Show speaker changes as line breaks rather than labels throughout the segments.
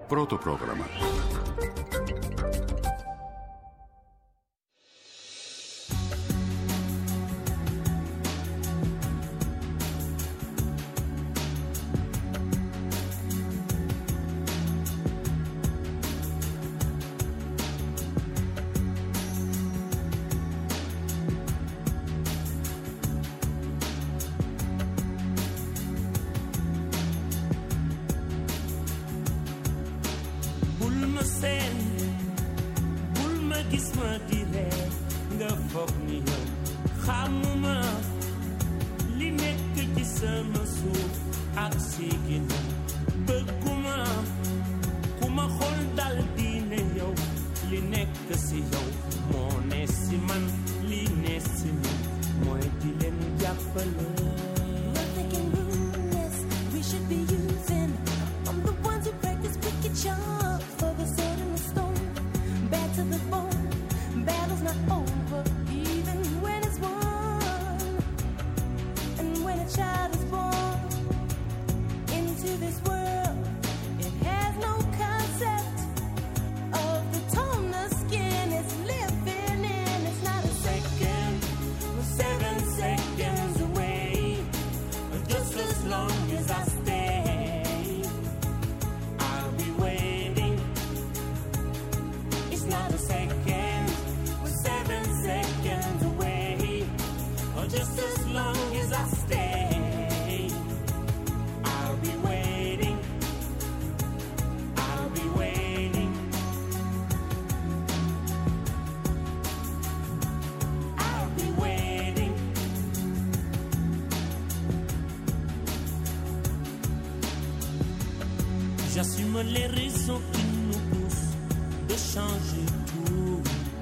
Protoprograma.
J'assume les raisons qui nous poussent de changer tout.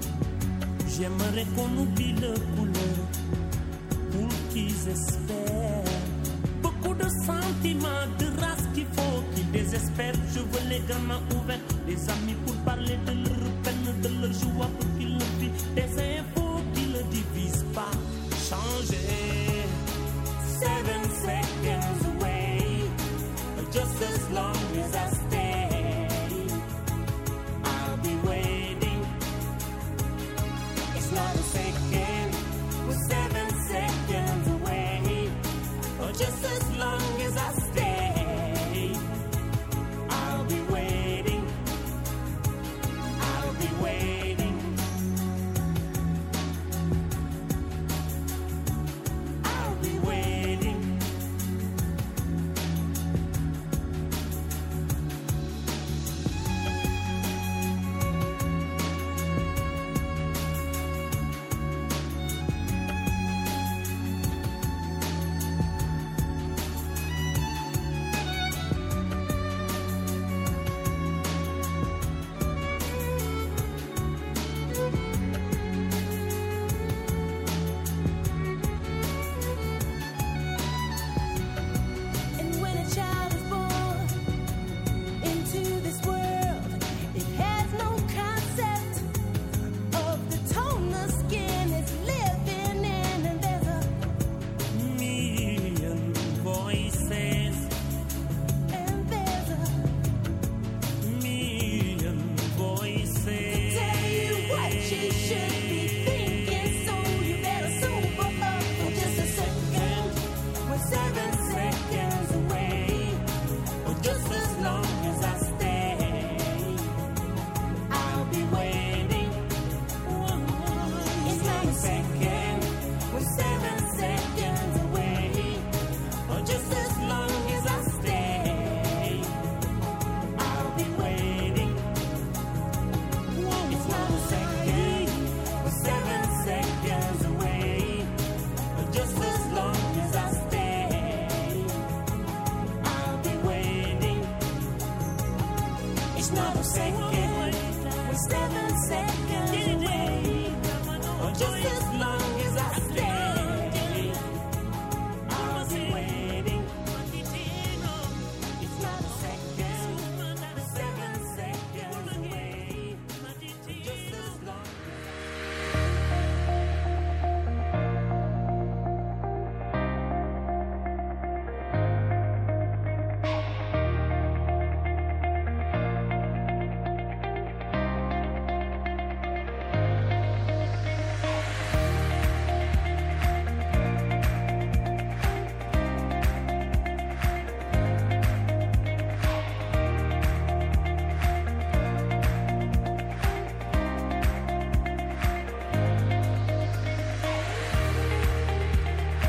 J'aimerais qu'on oublie le couleur pour qu'ils espèrent. Beaucoup de sentiments, de race qu'il faut qu'ils désespèrent. Je veux les gamins ouverts, des amis pour parler de leur peine, de leur joie pour qu'ils le vivent. Des infos qui ne divisent pas. Changer. 7 seconds away, just as long as I stay, I'll be waiting. It's not a second, we're 7 seconds away. Oh, just as long as I stay, I'll be waiting. I'll be waiting. I'll be waiting.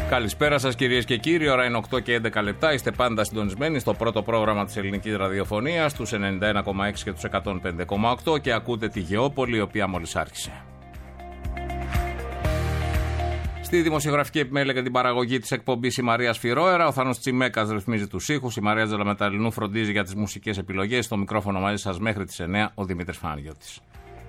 Καλησπέρα σας κυρίες και κύριοι, ώρα είναι 8 και 11 λεπτά, είστε πάντα συντονισμένοι στο πρώτο πρόγραμμα της ελληνικής ραδιοφωνίας, τους 91,6 και τους 105,8 και ακούτε τη Γεώπολη, η οποία μόλις άρχισε. Στη δημοσιογραφική επιμέλεια και την παραγωγή της εκπομπής η Μαρία Σφυρόερα, ο Θάνος Τσιμέκας ρυθμίζει τους ήχους, η Μαρία Τζελαμεταλλινού φροντίζει για τις μουσικές επιλογές, στο μικρόφωνο μαζί σας μέχρι τις 9 ο Δημήτρης Φαναγιώτης.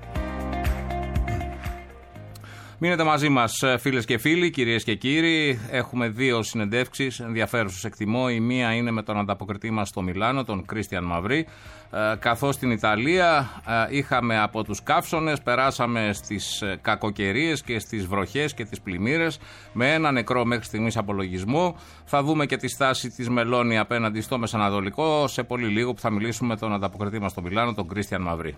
Μείνετε μαζί μας φίλες και φίλοι, κυρίες και κύριοι. Έχουμε δύο συνεντεύξεις ενδιαφέρουσες εκτιμώ. Η μία είναι με τον ανταποκριτή μας στο Μιλάνο, τον Κρίστιαν Μαυρί. Καθώς στην Ιταλία είχαμε από τους καύσονες, περάσαμε στις κακοκαιρίες και στις βροχές και τις πλημμύρες με ένα νεκρό μέχρι στιγμής απολογισμό. Θα δούμε και τη στάση της Μελώνη απέναντι στο Μεσανατολικό σε πολύ λίγο που θα μιλήσουμε με τον ανταποκριτή μας στο Μιλάνο, τον Κρίστιαν Μαυρί.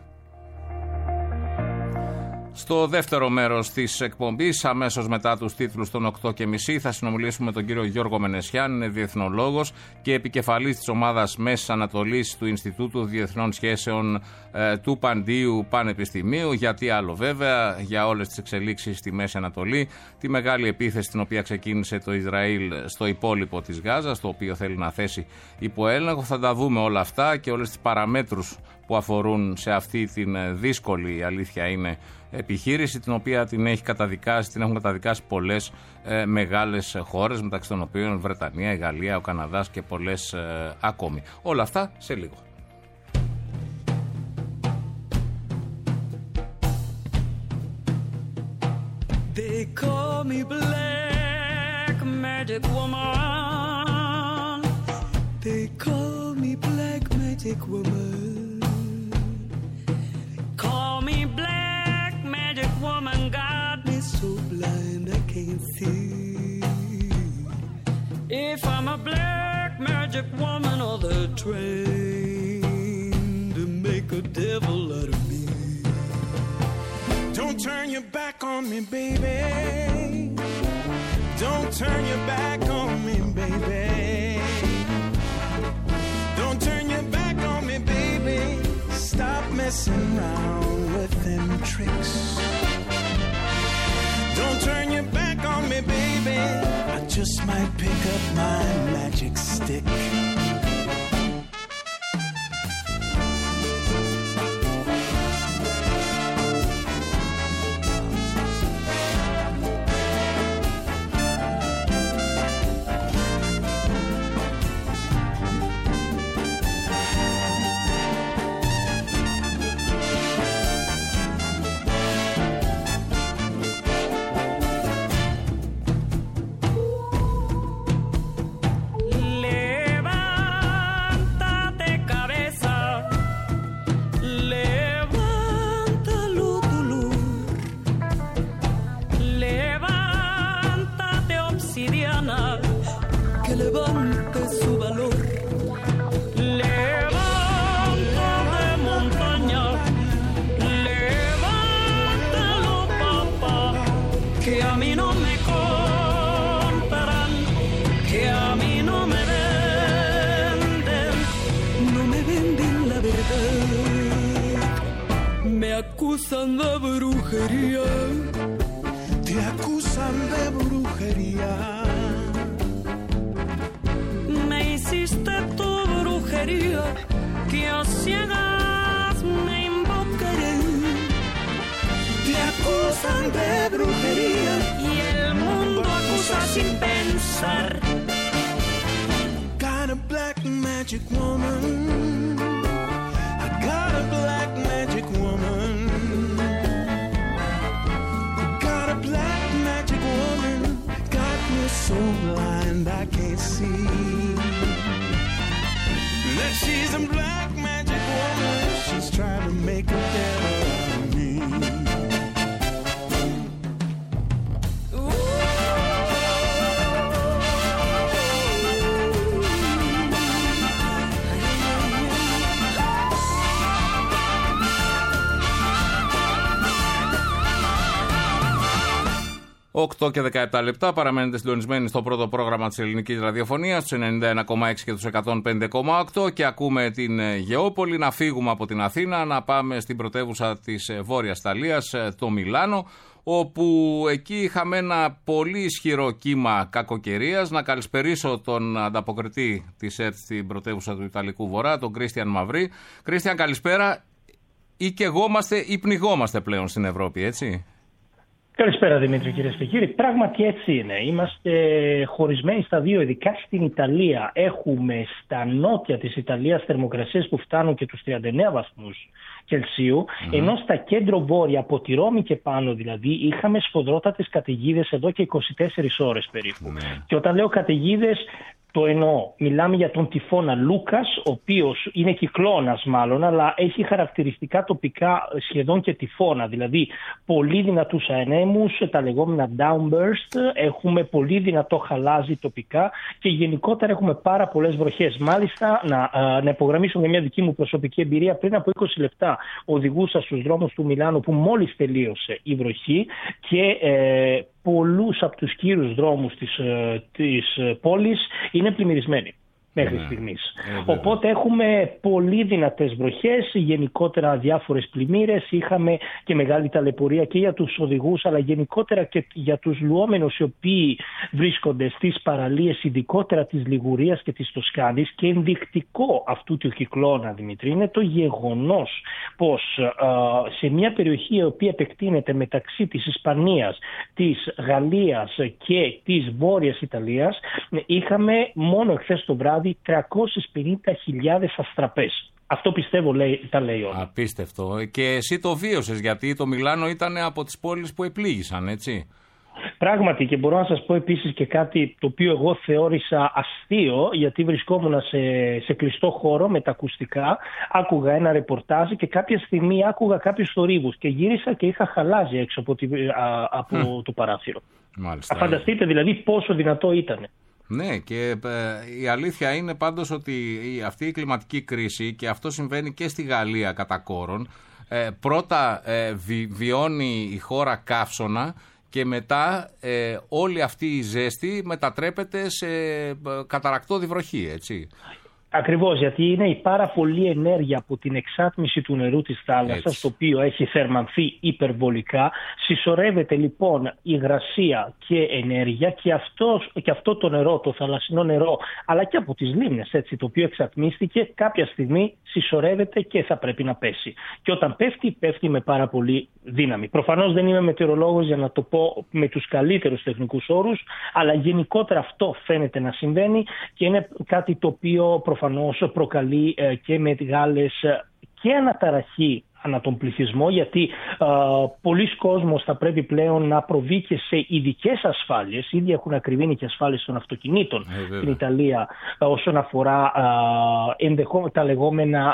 Στο δεύτερο μέρος της εκπομπής, αμέσως μετά τους τίτλους των 8.30, θα συνομιλήσουμε με τον κύριο Γιώργο Μενεσιάν, είναι διεθνολόγος και επικεφαλής της ομάδας Μέσης Ανατολής του Ινστιτούτου Διεθνών Σχέσεων του Παντίου Πανεπιστημίου. Γιατί άλλο βέβαια, για όλες τις εξελίξεις στη Μέση Ανατολή, τη μεγάλη επίθεση την οποία ξεκίνησε το Ισραήλ στο υπόλοιπο της Γάζας, το οποίο θέλει να θέσει υπό έλεγχο. Θα τα δούμε όλα αυτά και όλες τις παραμέτρους που αφορούν σε αυτή την δύσκολη, η αλήθεια είναι, επιχείρηση, την οποία την έχουν καταδικάσει πολλές μεγάλες χώρες, μεταξύ των οποίων η Βρετανία, η Γαλλία, ο Καναδάς και πολλές ακόμη. Όλα αυτά σε λίγο.
They call me Black Magic Woman. They call me Black Magic Woman. Call me Black Magic Woman. Got me so blind I can't see. If I'm a black magic woman or they're trained to make a devil out of me. Don't turn your back on me, baby. Don't turn your back on me, baby. Don't turn your back on me, baby. Stop messing around with them tricks. Don't turn your back on me, baby. I just might pick up my magic stick.
Acusan de brujería,
te acusan de brujería.
me hiciste tu brujería, que a ciegas me invocaré.
Te acusan de brujería
y el mundo acusa sin pensar.
Got a black magic woman. I got a black magic woman. Got a black magic woman. Got me so blind I can't see that she's a black magic woman. She's trying to make a devil out of me.
Οκτώ και 17 λεπτά, παραμένετε συντονισμένοι στο πρώτο πρόγραμμα της ελληνικής ραδιοφωνίας, στους 91,6 και τους 105,8 και ακούμε την Γεώπολη. Να φύγουμε από την Αθήνα, να πάμε στην πρωτεύουσα της Βόρειας Ιταλίας, το Μιλάνο, όπου εκεί είχαμε ένα πολύ ισχυρό κύμα κακοκαιρίας. Να καλησπερίσω τον ανταποκριτή της ΕΡΤ στην πρωτεύουσα του Ιταλικού Βορρά, τον Κρίστιαν Μαυρί. Κρίστιαν, καλησπέρα. Ή καιγόμαστε ή πνιγόμαστε πλέον στην Ευρώπη, έτσι?
Καλησπέρα Δημήτρη, κυρίες και κύριοι. Πράγματι έτσι είναι. Είμαστε χωρισμένοι στα δύο, ειδικά στην Ιταλία. Έχουμε στα νότια της Ιταλίας θερμοκρασίες που φτάνουν και τους 39 βαθμούς Κελσίου, ενώ στα κέντρο-βόρεια, από τη Ρώμη και πάνω δηλαδή, είχαμε σφοδρότατες καταιγίδες εδώ και 24 ώρες περίπου. Και όταν λέω καταιγίδες, το εννοώ. Μιλάμε για τον τυφώνα Λούκας, ο οποίος είναι κυκλώνας μάλλον, αλλά έχει χαρακτηριστικά τοπικά σχεδόν και τυφώνα. Δηλαδή, πολύ δυνατούς ανέμους, τα λεγόμενα downburst, έχουμε πολύ δυνατό χαλάζι τοπικά και γενικότερα έχουμε πάρα πολλές βροχές. Μάλιστα, να υπογραμμίσω μια δική μου προσωπική εμπειρία. Πριν από 20 λεπτά οδηγούσα στους δρόμους του Μιλάνου που μόλις τελείωσε η βροχή και πολλούς από τους κύριους δρόμους της πόλης είναι πλημμυρισμένοι μέχρι στιγμής. Οπότε έχουμε πολύ δυνατές βροχές, γενικότερα διάφορες πλημμύρες, είχαμε και μεγάλη ταλαιπωρία και για τους οδηγούς, αλλά γενικότερα και για τους λουόμενους οι οποίοι βρίσκονται στις παραλίες, ειδικότερα της Λιγουρίας και της Τοσκάνης. Και ενδεικτικό αυτού του κυκλώνα, Δημήτρη, είναι το γεγονός πως σε μια περιοχή η οποία επεκτείνεται μεταξύ της Ισπανίας, της Γαλλίας και της Βόρειας Ιταλίας, είχαμε μόνο εχθές το βράδυ 350.000 αστραπές. Αυτό πιστεύω τα λέει όλα.
Απίστευτο. Και εσύ το βίωσες, γιατί το Μιλάνο ήταν από τις πόλεις που επλήγησαν, έτσι?
Πράγματι, και μπορώ να σας πω επίσης και κάτι το οποίο εγώ θεώρησα αστείο, γιατί βρισκόμουν σε κλειστό χώρο με τα ακουστικά, άκουγα ένα ρεπορτάζ και κάποια στιγμή άκουγα κάποιους θορύβους και γύρισα και είχα χαλάζει έξω από το παράθυρο.
Μάλιστα.
Φανταστείτε δηλαδή πόσο δυνατό ήταν.
Ναι, και η αλήθεια είναι πάντως ότι αυτή η κλιματική κρίση, και αυτό συμβαίνει και στη Γαλλία κατά κόρον, πρώτα βιώνει η χώρα καύσωνα και μετά όλη αυτή η ζέστη μετατρέπεται σε καταρρακτώδη βροχή, έτσι.
Ακριβώς, γιατί είναι η πάρα πολλή ενέργεια από την εξάτμιση του νερού της θάλασσας, το οποίο έχει θερμανθεί υπερβολικά. Συσσωρεύεται λοιπόν υγρασία και ενέργεια και αυτό το νερό, το θαλασσινό νερό, αλλά και από τις λίμνες, έτσι, το οποίο εξατμίστηκε, κάποια στιγμή συσσωρεύεται και θα πρέπει να πέσει. Και όταν πέφτει με πάρα πολύ δύναμη. Προφανώς δεν είμαι μετεωρολόγος για να το πω με τους καλύτερους τεχνικούς όρους, αλλά γενικότερα αυτό φαίνεται να συμβαίνει και είναι κάτι το οποίο προφανώς προκαλεί και μεγάλες και αναταραχή ανά τον πληθυσμό, γιατί πολλοί κόσμος θα πρέπει πλέον να προβεί και σε ειδικές ασφάλειες. Ήδη έχουν ακριβήνει και ασφάλειες των αυτοκινήτων στην Ιταλία όσον αφορά τα λεγόμενα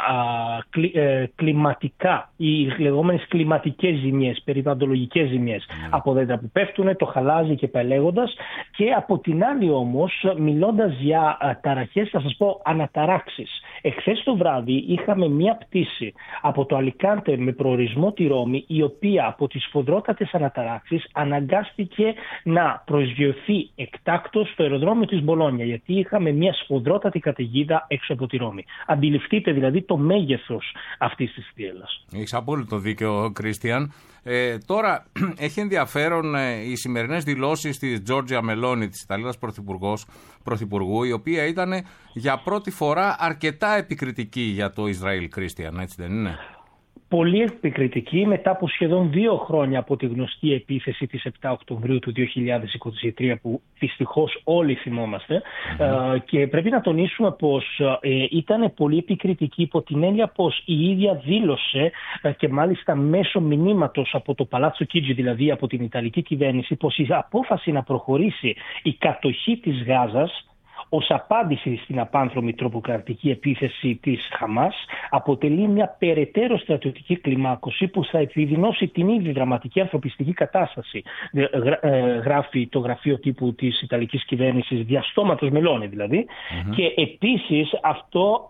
κλιματικά, οι λεγόμενες κλιματικές ζημιές, περιβαλλοντολογικές ζημιές από δέντρα που πέφτουν, το χαλάζι και παλαίγοντας. Και από την άλλη όμως, μιλώντας για ταραχές, θα σας πω αναταράξεις. Εχθές το βράδυ είχαμε μία πτήση από το Αλικάντε με προορισμό τη Ρώμη, η οποία από τις σφοδρότατες αναταράξεις αναγκάστηκε να προσγειωθεί εκτάκτως στο αεροδρόμιο της Μπολόνια, γιατί είχαμε μια σφοδρότατη καταιγίδα έξω από τη Ρώμη. Αντιληφθείτε δηλαδή το μέγεθος αυτής της θύελλας.
Έχεις απόλυτο δίκιο, Κρίστιαν. Τώρα έχει ενδιαφέρον οι σημερινές δηλώσεις της Τζόρτζια Μελόνι, της Ιταλίας Πρωθυπουργού, η οποία ήταν για πρώτη φορά αρκετά επικριτική για το Ισραήλ, Κρίστιαν, έτσι δεν είναι?
Πολύ επικριτική μετά από σχεδόν 2 χρόνια από τη γνωστή επίθεση της 7 Οκτωβρίου του 2023 που δυστυχώς όλοι θυμόμαστε, και πρέπει να τονίσουμε πως ήταν πολύ επικριτική υπό την έννοια πως η ίδια δήλωσε και μάλιστα μέσω μηνύματος από το Παλάτσο Κίτζι, δηλαδή από την Ιταλική κυβέρνηση, πως η απόφαση να προχωρήσει η κατοχή της Γάζας ως απάντηση στην απάνθρωπη τρομοκρατική επίθεση της Χαμάς αποτελεί μια περαιτέρω στρατιωτική κλιμάκωση που θα επιδεινώσει την ήδη δραματική ανθρωπιστική κατάσταση, γράφει το γραφείο τύπου της Ιταλικής κυβέρνησης, διαστόματος Μελώνη δηλαδή. Και επίσης αυτό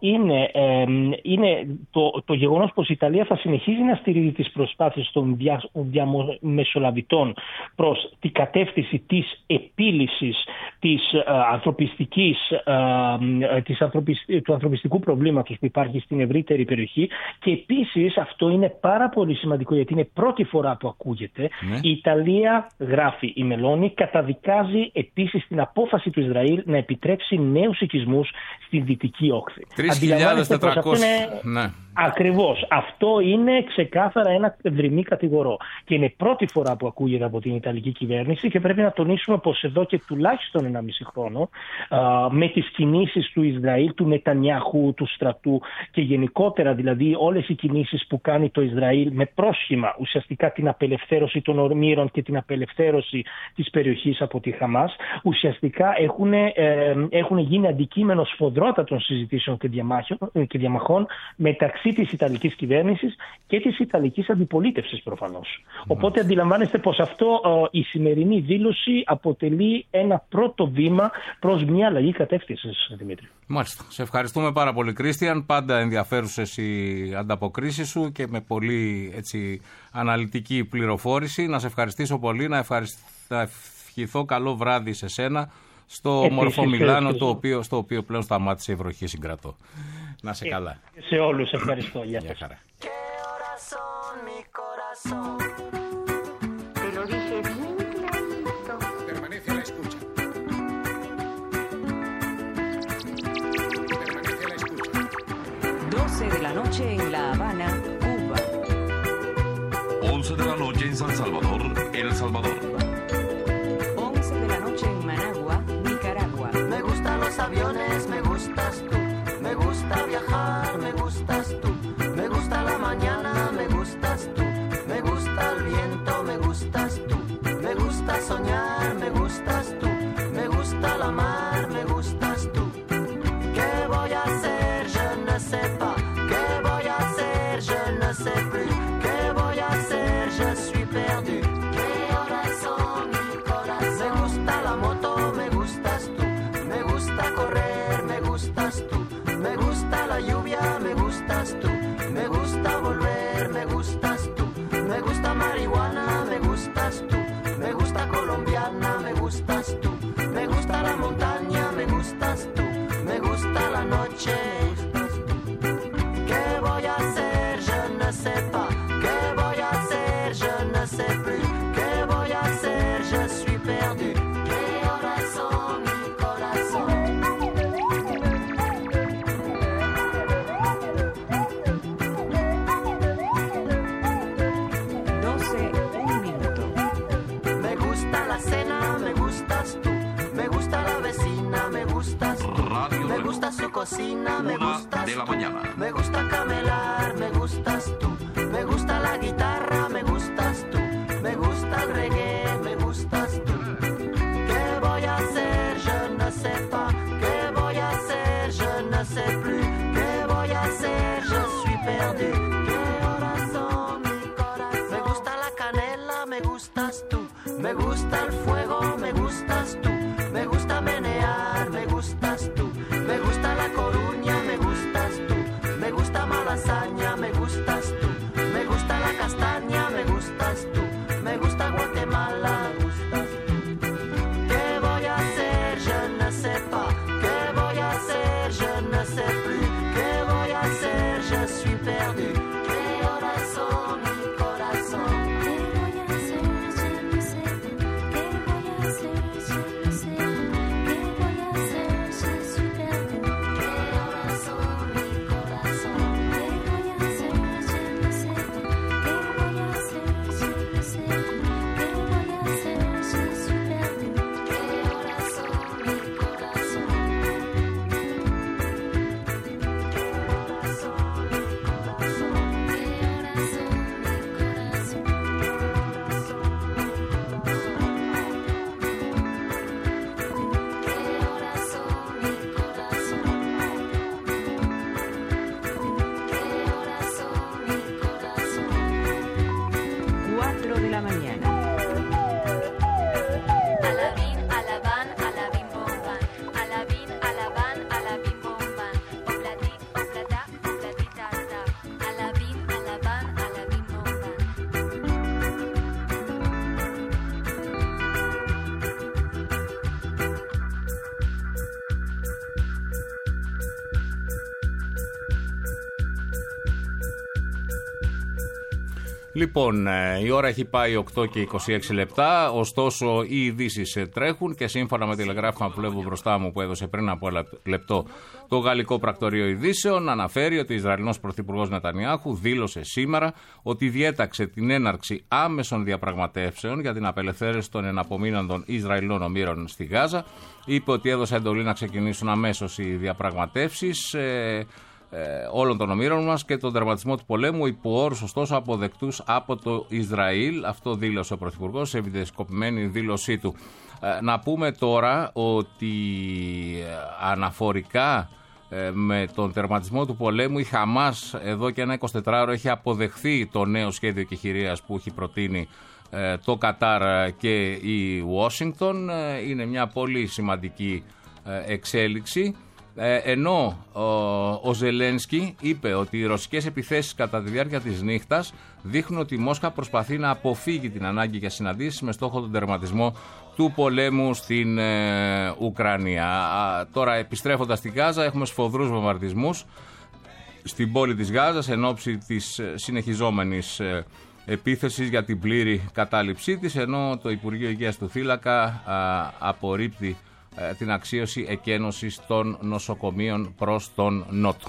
είναι το γεγονός πως η Ιταλία θα συνεχίζει να στηρίζει τις προσπάθειες των διαμεσολαβητών προς την κατεύθυνση της επίλυσης της ανθρωπιστικής του ανθρωπιστικού προβλήματος που υπάρχει στην ευρύτερη περιοχή, και επίσης αυτό είναι πάρα πολύ σημαντικό γιατί είναι πρώτη φορά που ακούγεται. Η Ιταλία, γράφει η Μελώνη, καταδικάζει επίσης την απόφαση του Ισραήλ να επιτρέψει νέους οικισμούς στη Δυτική Όχθη.
3.400. Ναι.
Ακριβώς. Αυτό είναι ξεκάθαρα ένα δρυμή κατηγορό. Και είναι πρώτη φορά που ακούγεται από την Ιταλική κυβέρνηση, και πρέπει να τονίσουμε πως εδώ και τουλάχιστον 1,5 χρόνο, με τις κινήσεις του Ισραήλ, του Νετανιάχου, του στρατού και γενικότερα δηλαδή όλες οι κινήσεις που κάνει το Ισραήλ με πρόσχημα ουσιαστικά την απελευθέρωση των ορμήρων και την απελευθέρωση της περιοχής από τη Χαμάς, ουσιαστικά έχουν γίνει αντικείμενο σφοδρότατων συζητήσεων και διαμαχών μεταξύ της Ιταλικής κυβέρνησης και της Ιταλικής αντιπολίτευσης προφανώς. Οπότε αντιλαμβάνεστε πως αυτό, η σημερινή δήλωση αποτελεί ένα πρώτο βήμα προς μια αλλαγή κατεύθυνσης, Δημήτρη.
Μάλιστα. Σε ευχαριστούμε πάρα πολύ, Κρίστιαν. Πάντα ενδιαφέρουσες οι ανταποκρίσεις σου και με πολύ αναλυτική πληροφόρηση. Να σε ευχαριστήσω πολύ, να ευχηθώ καλό βράδυ σε σένα στο μορφό Μιλάνο, στο οποίο πλέον σταμάτησε η βροχή, συγκρατώ. Να σε καλά.
Σε όλους ευχαριστώ. Γεια
χαρά.
De la noche en La Habana, Cuba.
11 de la noche en San Salvador, El Salvador.
11 de la noche en Managua, Nicaragua.
Me gustan los aviones, me gustas tú. Me gusta viajar, me gustas tú. Me gusta la mañana, me gustas tú. Me gusta el viento, me gustas tú. Me gusta soñar, me gustas tú. Me gusta la mar, me gustas tú. ¿Qué voy a hacer? Je ne sais pas. Je ne sais plus qué voy a hacer, je suis perdu. ¿Qué horas son, mi corazón? Me gusta la moto, me gustas tú. Me gusta correr, me gustas tú. Me gusta la lluvia, me gustas tú. Me gusta volver, me gustas tú. Me gusta marihuana, me gustas tú. Me gusta colombiana, me gustas tú. Me gusta la montaña, me gustas tú. Me gusta la noche, me gustas tú. ¿Qué voy a hacer? Je ne sais pas, ¿qué voy a hacer? Je ne sais plus, ¿qué voy a hacer? Je suis perdu. ¿Qué horas son, mi corazón?
12:01.
Me gusta la cena, me gustas tú. Me gusta la vecina, me gustas tú.
Radio
Me gusta su cocina, me
1
gustas
de la
tú.
mañana.
Me gusta camelar, me gustas tú. Me gusta la guitarra, me gustas tú. Me gusta el reggae, me gustas tú. ¿Qué voy a hacer? Je ne sais pas. ¿Qué voy a hacer? Je ne sais plus. ¿Qué voy a hacer? Je suis perdu. ¿Qué horas son, mi corazón? Me gusta la canela, me gustas tú. Me gusta el fuego, me gustas tú. Me gusta menear, me gustas tú. Me gusta La Coruña, me gustas tú. Me gusta Malasaña, me gustas tú. Me gusta la castaña, me gustas tú. Me gusta Guatemala, me gustas tú. ¿Qué voy a hacer? Je ne sais pas. ¿Qué voy a hacer? Je ne sais plus. ¿Qué voy a hacer? Je suis perdu. ¿Qué horas son, mi corazón?
¿Qué voy a hacer? Je ne sais plus. ¿Qué voy a hacer? Je ne sais plus. ¿Qué voy a hacer? Je suis perdu.
¿Qué horas son, mi corazón?
¿Qué voy a hacer? Je ne sais plus. ¿Qué voy a hacer? Je ne sais plus. ¿Qué voy a hacer?
Λοιπόν, η ώρα έχει πάει 8 και 26 λεπτά, ωστόσο οι ειδήσεις τρέχουν και σύμφωνα με τηλεγράφημα που βλέπω μπροστά μου που έδωσε πριν από ένα λεπτό το Γαλλικό Πρακτορείο Ειδήσεων, αναφέρει ότι ο Ισραηλινός Πρωθυπουργός Νετανιάχου δήλωσε σήμερα ότι διέταξε την έναρξη άμεσων διαπραγματεύσεων για την απελευθέρωση των εναπομείναντων Ισραηλινών ομήρων στη Γάζα. Είπε ότι έδωσε εντολή να ξεκινήσουν αμέσως οι διαπραγματεύσεις όλων των ομήρων μας και τον τερματισμό του πολέμου υπό όρους ωστόσο αποδεκτούς από το Ισραήλ. Αυτό δήλωσε ο Πρωθυπουργός σε βιντεοσκοπημένη δήλωσή του. Να πούμε τώρα ότι αναφορικά με τον τερματισμό του πολέμου η Χαμάς εδώ και ένα 24ωρο έχει αποδεχθεί το νέο σχέδιο κεχηρίας που έχει προτείνει το Κατάρ και η Ουάσιγκτον. Είναι μια πολύ σημαντική εξέλιξη. Ενώ ο Ζελένσκι είπε ότι οι ρωσικές επιθέσεις κατά τη διάρκεια της νύχτας δείχνουν ότι η Μόσχα προσπαθεί να αποφύγει την ανάγκη για συναντήσεις με στόχο τον τερματισμό του πολέμου στην Ουκρανία. Τώρα επιστρέφοντας στη Γάζα έχουμε σφοδρούς βομβαρδισμούς στην πόλη της Γάζας εν ώψη της συνεχιζόμενης επίθεσης για την πλήρη κατάληψή της, ενώ το Υπουργείο Υγείας του Θύλακα απορρίπτει την αξίωση εκένωσης των νοσοκομείων προς τον Νότο.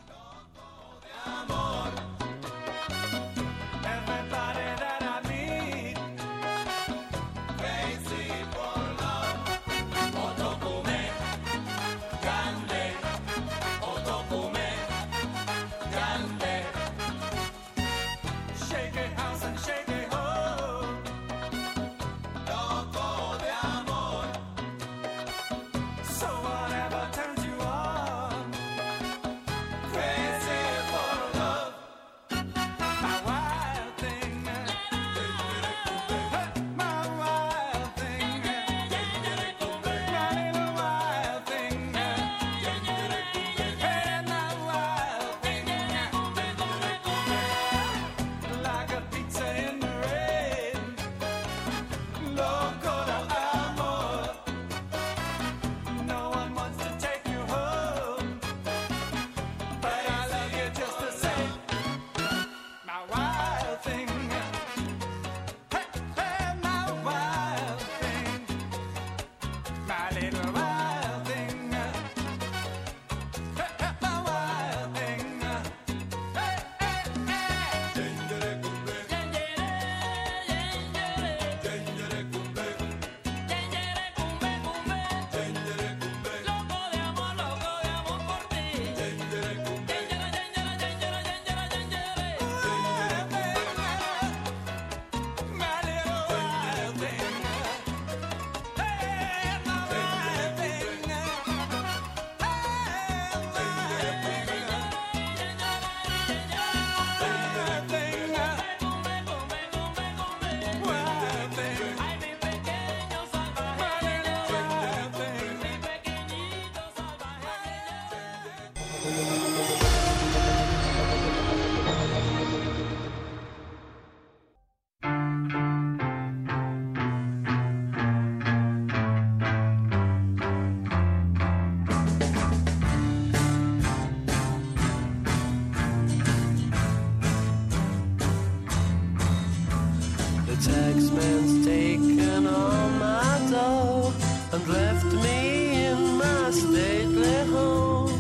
taxman's taken all my dough and left me in my stately home,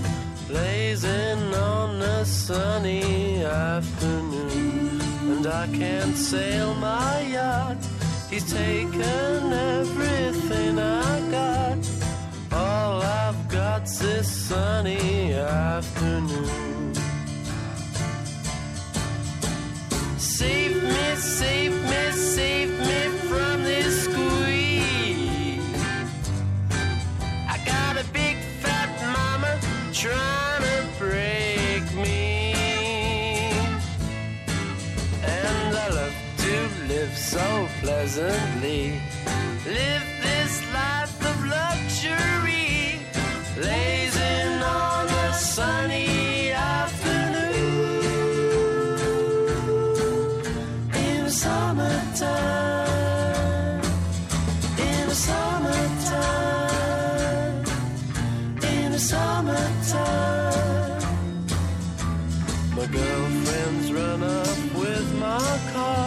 blazing on a sunny afternoon. And I can't sail my yacht, he's taken everything I got. All I've got's this sunny afternoon. Save me, save me, save me from this squeeze. I got a big fat mama trying to break me, and I love to live so pleasantly, live this life of luxury, blazing on a sunny afternoon in the summertime, in the summertime, in the summertime. My girlfriend's run up with my car,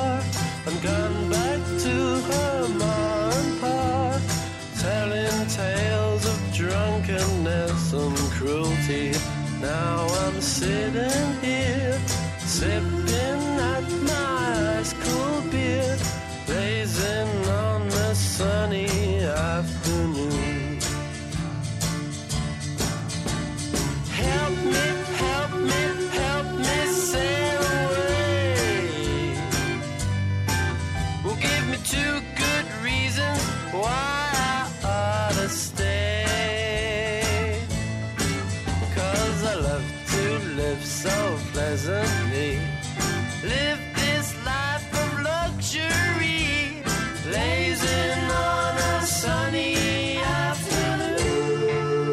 sitting here, sipping at my ice cold beer, blazing on the sunny afternoon. Help me, help me, help me sail away. Well, give me two good reasons why I ought to stay. 'Cause I love to live so pleasantly, live this life of luxury, blazing on a sunny afternoon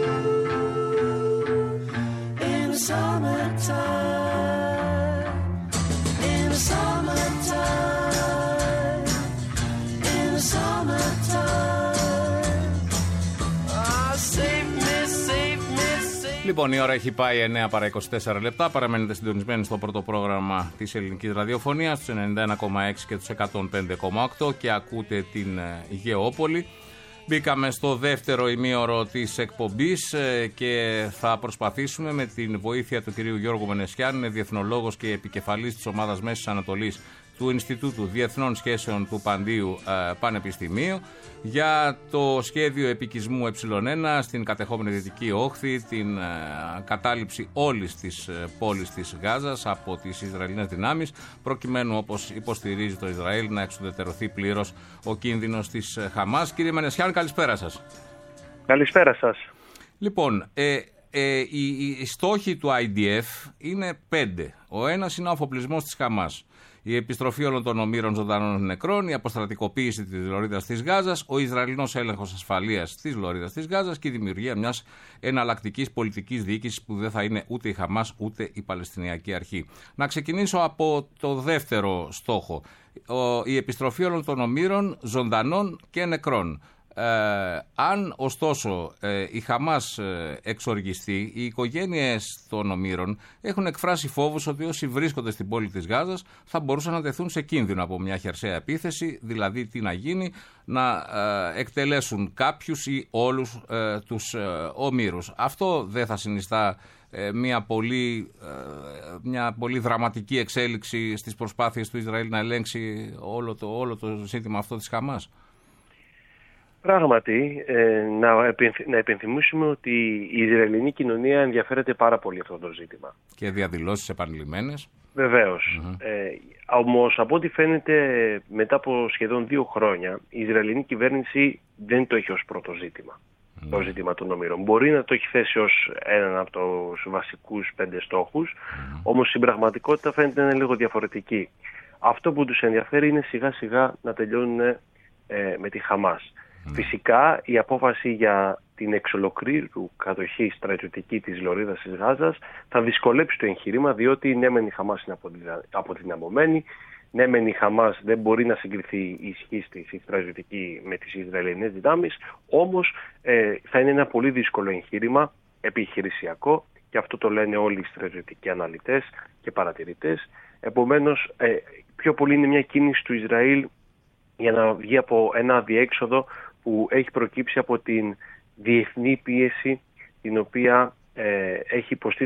in the summertime, in the summertime, in the summertime. Ah, save me, save me, save me.
Λοιπόν, η ώρα έχει πάει 9 παρά 24 λεπτά. Παραμένετε συντονισμένοι στο πρώτο πρόγραμμα της ελληνικής ραδιοφωνίας, στους 91,6 και τους 105,8 και ακούτε την Γεώπολη. Μπήκαμε στο δεύτερο ημίωρο της εκπομπής και θα προσπαθήσουμε με την βοήθεια του κυρίου Γιώργου Μενεσιάν, είναι διεθνολόγος και επικεφαλής της ομάδας Μέσης Ανατολής του Ινστιτούτου Διεθνών Σχέσεων του Παντίου Πανεπιστημίου, για το σχέδιο επικισμού Ε1 στην κατεχόμενη Δυτική Όχθη, την κατάληψη όλης της πόλης της Γάζας από τις Ισραηλινές δυνάμεις, προκειμένου, όπως υποστηρίζει το Ισραήλ, να εξουδετερωθεί πλήρως ο κίνδυνος της Χαμάς. Κύριε Μενεσιάν, καλησπέρα σας.
Καλησπέρα σας.
Λοιπόν, οι στόχοι του IDF είναι 5. Ο ένας είναι ο αφοπλισμός της Χαμάς, η επιστροφή όλων των ομήρων ζωντανών νεκρών, η αποστρατικοποίηση της λωρίδας της Γάζας, ο Ισραηλινός έλεγχος ασφαλείας της λωρίδας της Γάζας και η δημιουργία μιας εναλλακτικής πολιτικής διοίκησης που δεν θα είναι ούτε η Χαμάς ούτε η Παλαιστινιακή Αρχή. Να ξεκινήσω από το δεύτερο στόχο, η επιστροφή όλων των ομήρων ζωντανών και νεκρών. Αν ωστόσο η Χαμάς εξοργιστεί, οι οικογένειες των ομήρων έχουν εκφράσει φόβους ότι όσοι βρίσκονται στην πόλη της Γάζας θα μπορούσαν να τεθούν σε κίνδυνο από μια χερσαία επίθεση, δηλαδή τι να γίνει, να εκτελέσουν κάποιους ή όλους τους ομήρους. Αυτό δεν θα συνιστά μια πολύ δραματική εξέλιξη στις προσπάθειες του Ισραήλ να ελέγξει όλο το ζήτημα αυτό της Χαμάς?
Πράγματι, να υπενθυμίσουμε ότι η Ισραηλινή κοινωνία ενδιαφέρεται πάρα πολύ αυτό το ζήτημα.
Και διαδηλώσεις επανειλημμένες.
Βεβαίως. Όμως, από ό,τι φαίνεται, μετά από σχεδόν 2 χρόνια, η Ισραηλινή κυβέρνηση δεν το έχει ως πρώτο ζήτημα. Το ζήτημα των ομήρων. Μπορεί να το έχει θέσει ως έναν από τους βασικούς 5 στόχους, όμως στην πραγματικότητα φαίνεται να είναι λίγο διαφορετική. Αυτό που τους ενδιαφέρει είναι σιγά σιγά να τελειώνουν με τη Χαμάς. Φυσικά η απόφαση για την εξ ολοκλήρου κατοχή στρατιωτική της λωρίδας της Γάζας θα δυσκολέψει το εγχείρημα, διότι ναι μεν η Χαμάς είναι αποδυναμωμένη, ναι μεν η Χαμάς δεν μπορεί να συγκριθεί η ισχύ της η στρατιωτική με τις Ισραηλινές δυνάμεις, όμως θα είναι ένα πολύ δύσκολο εγχείρημα επιχειρησιακό και αυτό το λένε όλοι οι στρατιωτικοί αναλυτές και παρατηρητές. Επομένως πιο πολύ είναι μια κίνηση του Ισραήλ για να βγει από ένα αδιέξοδο που έχει προκύψει από την διεθνή πίεση την οποία έχει υποστεί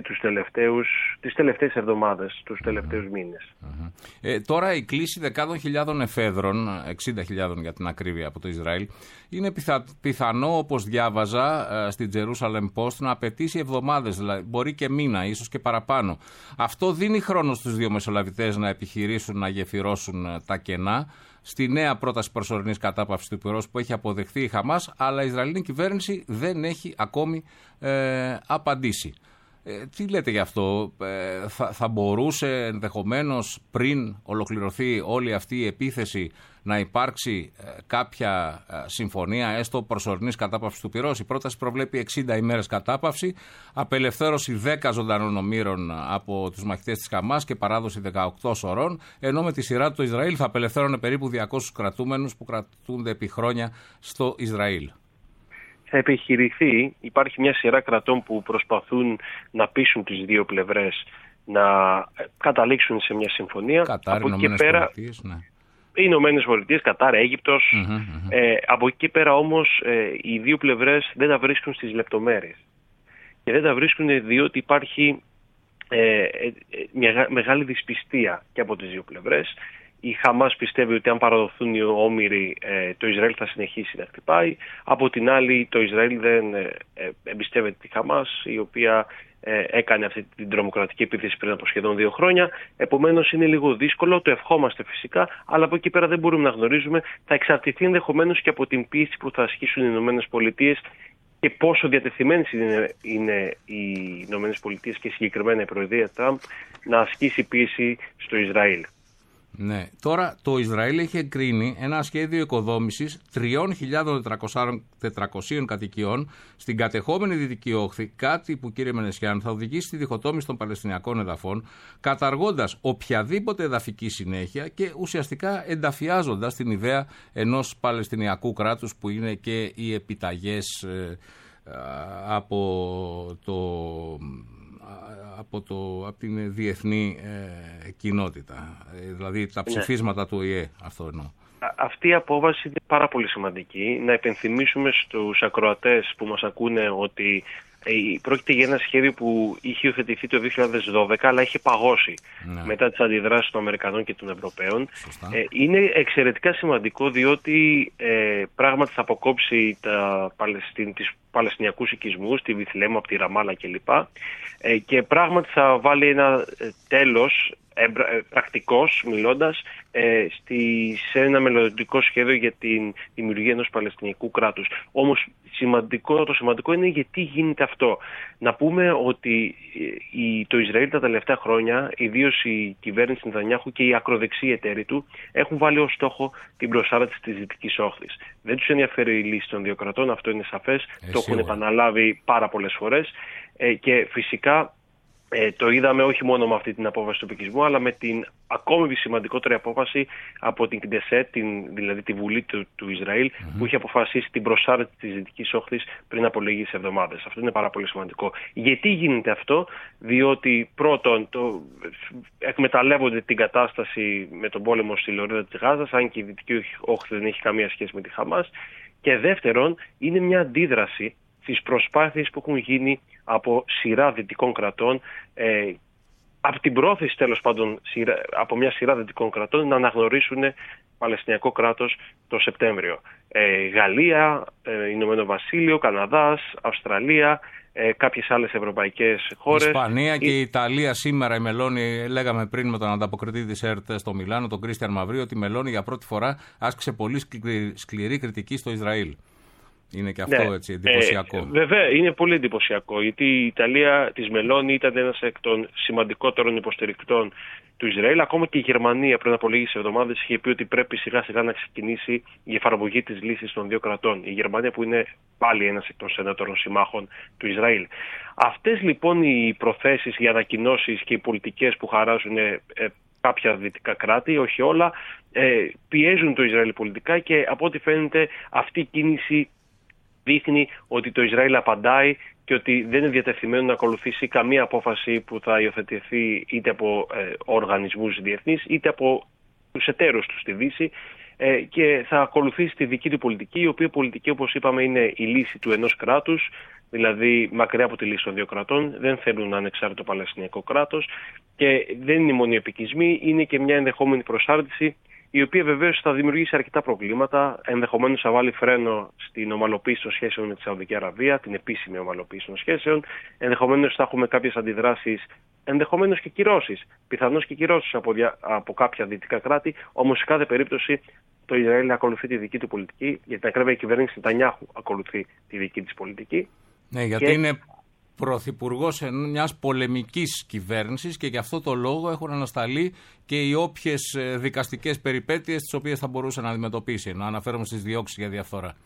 τις τελευταίες εβδομάδες, τους τελευταίους μήνες.
Τώρα η κλίση δεκάδων χιλιάδων εφέδρων, 60.000 για την ακρίβεια από το Ισραήλ, είναι πιθανό, όπως διάβαζα στην Jerusalem Post, να απαιτήσει εβδομάδες, δηλαδή μπορεί και μήνα, ίσως και παραπάνω. Αυτό δίνει χρόνο στους δύο μεσολαβητές να επιχειρήσουν να γεφυρώσουν τα κενά στη νέα πρόταση προσωρινής κατάπαυσης του πυρός που έχει αποδεχθεί η Χαμάς, αλλά η Ισραηλινή κυβέρνηση δεν έχει ακόμη απαντήσει. Τι λέτε γι' αυτό? Θα μπορούσε ενδεχομένως πριν ολοκληρωθεί όλη αυτή η επίθεση να υπάρξει κάποια συμφωνία, έστω προσωρινής κατάπαυσης του πυρός? Η πρόταση προβλέπει 60 ημέρες κατάπαυση, απελευθέρωση 10 ζωντανών ομήρων από τους μαχητές της Χαμάς και παράδοση 18 σωρών, ενώ με τη σειρά του το Ισραήλ θα απελευθέρωνε περίπου 200 κρατούμενους που κρατούνται επί χρόνια στο Ισραήλ.
Θα επιχειρηθεί, υπάρχει μια σειρά κρατών που προσπαθούν να πείσουν τις δύο πλευρές να καταλήξουν σε μια συμφωνία.
Κατάρ,
από εκεί και πέρα,
ναι.
οι Ηνωμένες Πολιτείες, Κατάρ, Αίγυπτος. Από εκεί και πέρα όμως οι δύο πλευρές δεν τα βρίσκουν στις λεπτομέρειες. Και δεν τα βρίσκουν διότι υπάρχει μια μεγάλη δυσπιστία και από τις δύο πλευρές. Η Χαμάς πιστεύει ότι αν παραδοθούν οι όμηροι, το Ισραήλ θα συνεχίσει να χτυπάει. Από την άλλη, το Ισραήλ δεν εμπιστεύεται τη Χαμάς, η οποία έκανε αυτή την τρομοκρατική επίθεση πριν από σχεδόν 2 χρόνια. Επομένως είναι λίγο δύσκολο, το ευχόμαστε φυσικά, αλλά από εκεί πέρα δεν μπορούμε να γνωρίζουμε. Θα εξαρτηθεί ενδεχομένως και από την πίεση που θα ασκήσουν οι ΗΠΑ και πόσο διατεθειμένες είναι οι ΗΠΑ και συγκεκριμένα η Προεδρία Τραμπ να ασκήσει πίεση στο Ισραήλ.
Ναι. Τώρα το Ισραήλ έχει εγκρίνει ένα σχέδιο οικοδόμησης 3.400 κατοικιών στην κατεχόμενη Δυτική Όχθη, κάτι που, κύριε Μενεσιάν, θα οδηγήσει στη διχοτόμηση των Παλαιστινιακών εδαφών, καταργώντας οποιαδήποτε εδαφική συνέχεια και ουσιαστικά ενταφιάζοντας την ιδέα ενός Παλαιστινιακού κράτους που είναι και οι επιταγές από την διεθνή κοινότητα, δηλαδή τα ψηφίσματα του ΟΗΕ, αυτό εννοώ.
Αυτή η απόβαση είναι πάρα πολύ σημαντική. Να υπενθυμίσουμε στους ακροατές που μας ακούνε ότι πρόκειται για ένα σχέδιο που είχε υιοθετηθεί το 2012, αλλά είχε παγώσει μετά τις αντιδράσεις των Αμερικανών και των Ευρωπαίων. Είναι εξαιρετικά σημαντικό, διότι πράγματι θα αποκόψει τις Παλαιστινιακούς οικισμούς, τη Βιθλέμ από τη Ραμάλα κλπ. Και πράγματι θα βάλει ένα τέλος, πρακτικός μιλώντας, σε ένα μελλοντικό σχέδιο για την δημιουργία ενός Παλαιστινιακού κράτους. Όμως το σημαντικό είναι γιατί γίνεται αυτό. Να πούμε ότι το Ισραήλ τα τελευταία χρόνια, ιδίως η κυβέρνηση Νετανιάχου και οι ακροδεξιοί εταίροι του, έχουν βάλει ως στόχο την προσάρτηση της Δυτικής Όχθης. Δεν τους ενδιαφέρει η λύση των δύο κρατών, αυτό είναι σαφές. Το έχουν επαναλάβει πάρα πολλές φορές και φυσικά το είδαμε όχι μόνο με αυτή την απόφαση του επικισμού, αλλά με την ακόμη σημαντικότερη απόφαση από την Κντεσέτ, δηλαδή τη Βουλή του Ισραήλ, που είχε αποφασίσει την προσάρτηση της Δυτικής Όχθης πριν από λίγες εβδομάδες. Αυτό είναι πάρα πολύ σημαντικό. Γιατί γίνεται αυτό? Διότι πρώτον εκμεταλλεύονται την κατάσταση με τον πόλεμο στη Λωρίδα της Γάζας, αν και η Δυτική Όχθη δεν έχει καμία σχέση με τη Χαμάς. Και δεύτερον, είναι μια αντίδραση στις προσπάθειες που έχουν γίνει από σειρά δυτικών κρατών, από την πρόθεση τέλος πάντων από μια σειρά δυτικών κρατών να αναγνωρίσουν Παλαιστινιακό κράτος το Σεπτέμβριο. Γαλλία, Ηνωμένο Βασίλειο, Καναδάς, Αυστραλία, κάποιες άλλες ευρωπαϊκές χώρες.
Ισπανία και η Ιταλία σήμερα, η Μελώνη, λέγαμε πριν με τον ανταποκριτή της ΕΡΤ στο Μιλάνο, τον Κρίστιαν Μαυρίο, ότι η Μελώνη για πρώτη φορά άσκησε πολύ σκληρή κριτική στο Ισραήλ. Είναι και αυτό έτσι εντυπωσιακό.
Βέβαια, είναι πολύ εντυπωσιακό, γιατί η Ιταλία της Μελώνη ήταν ένας εκ των σημαντικότερων υποστηρικτών του Ισραήλ. Ακόμα και η Γερμανία πριν από λίγες εβδομάδες είχε πει ότι πρέπει σιγά σιγά να ξεκινήσει η εφαρμογή της λύσης των δύο κρατών. Η Γερμανία που είναι πάλι ένας εκ των στενότερων συμμάχων του Ισραήλ. Αυτές λοιπόν οι προθέσεις, οι ανακοινώσεις και οι πολιτικές που χαράζουν κάποια δυτικά κράτη, όχι όλα, πιέζουν το Ισραήλ πολιτικά και από ό,τι φαίνεται αυτή η κίνηση δείχνει ότι το Ισραήλ απαντάει και ότι δεν είναι διατεθειμένο να ακολουθήσει καμία απόφαση που θα υιοθετηθεί είτε από οργανισμούς διεθνείς είτε από τους εταίρους του στη Δύση και θα ακολουθήσει τη δική του πολιτική, η οποία πολιτική, όπως είπαμε, είναι η λύση του ενός κράτους, δηλαδή μακριά από τη λύση των δύο κρατών. Δεν θέλουν ένα ανεξάρτητο Παλαιστινιακό κράτος και δεν είναι μόνο οι επικισμοί, είναι και μια ενδεχόμενη προσάρτηση, η οποία βεβαίως θα δημιουργήσει αρκετά προβλήματα. Ενδεχομένως θα βάλει φρένο στην ομαλοποίηση των σχέσεων με τη Σαουδική Αραβία, την επίσημη ομαλοποίηση των σχέσεων. Ενδεχομένως θα έχουμε κάποιες αντιδράσεις, ενδεχομένως και κυρώσεις. Πιθανώς και κυρώσεις από κάποια δυτικά κράτη. Όμως σε κάθε περίπτωση το Ισραήλ ακολουθεί τη δική του πολιτική. Για την ακρίβεια, η κυβέρνηση Νετανιάχου ακολουθεί τη δική της πολιτική.
Ναι, γιατί είναι πρωθυπουργός μιας πολεμικής κυβέρνησης και γι' αυτό το λόγο έχουν ανασταλεί και οι όποιες δικαστικές περιπέτειες τις οποίες θα μπορούσε να αντιμετωπίσει. Να αναφέρομαι στις διώξεις για διαφθορά.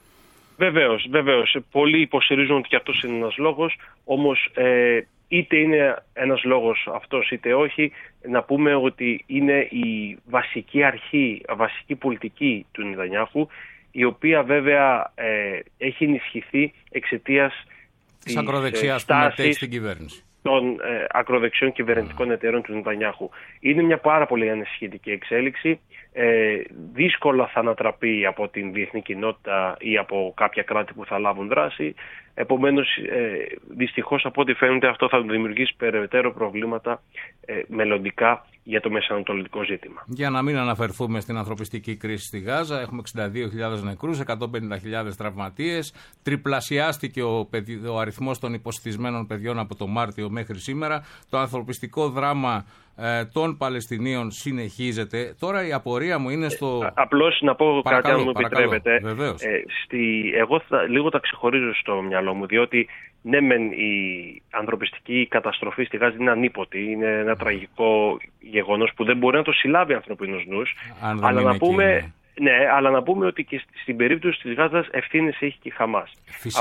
Βεβαίως. Πολλοί υποστηρίζουν ότι και αυτός είναι ένας λόγος, όμως είτε είναι ένας λόγος αυτός είτε όχι, να πούμε ότι είναι η βασική αρχή, η βασική πολιτική του Νετανιάχου, η οποία βέβαια έχει ενισχυθεί εξαιτίας
της ακροδεξιάς που μετέχει στην κυβέρνηση.
των ακροδεξιών κυβερνητικών εταίρων του Νετανιάχου. Είναι μια πάρα πολύ ανησυχητική εξέλιξη. Δύσκολα θα ανατραπεί από την διεθνή κοινότητα ή από κάποια κράτη που θα λάβουν δράση. Επομένως, δυστυχώς από ό,τι φαίνεται αυτό θα δημιουργήσει περαιτέρω προβλήματα μελλοντικά για το μεσανατολικό ζήτημα.
Για να μην αναφερθούμε στην ανθρωπιστική κρίση στη Γάζα, έχουμε 62.000 νεκρούς, 150.000 τραυματίες, τριπλασιάστηκε ο αριθμός των υποσιτισμένων παιδιών από το Μάρτιο μέχρι σήμερα, το ανθρωπιστικό δράμα των Παλαιστινίων συνεχίζεται. Τώρα η απορία μου είναι στο...
Απλώς να πω κάτι, αν μου επιτρέπετε. Εγώ λίγο τα ξεχωρίζω στο μυαλό μου, διότι ναι μεν η ανθρωπιστική καταστροφή στη Γάζα είναι ανίποτη, είναι ένα τραγικό γεγονός που δεν μπορεί να το συλλάβει ανθρωπίνος νους, αλλά να πούμε ότι και στην περίπτωση της Γάζας ευθύνες έχει και η Χαμάς.